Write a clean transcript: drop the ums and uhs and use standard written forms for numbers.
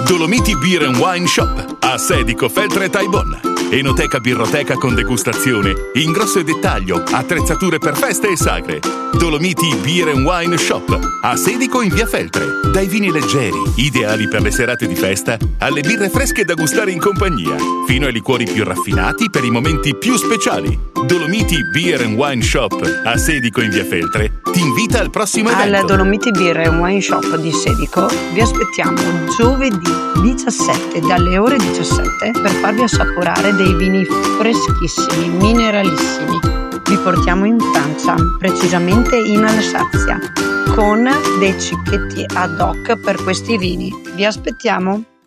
Dolomiti Beer and Wine Shop a Sedico, Feltre e Taibon. Enoteca birroteca con degustazione, ingrosso e dettaglio, attrezzature per feste e sagre. Dolomiti Beer and Wine Shop a Sedico in via Feltre. Dai vini leggeri, ideali per le serate di festa, alle birre fresche da gustare in compagnia, fino ai liquori più raffinati per i momenti più speciali. Dolomiti Beer and Wine Shop a Sedico in via Feltre ti invita al prossimo evento. Al Dolomiti Beer and Wine Shop di Sedico vi aspettiamo giovedì 17 dalle ore 17 per farvi assaporare dei vini freschissimi, mineralissimi. Vi portiamo in Francia, precisamente in Alsazia, con dei cicchetti ad hoc per questi vini. Vi aspettiamo!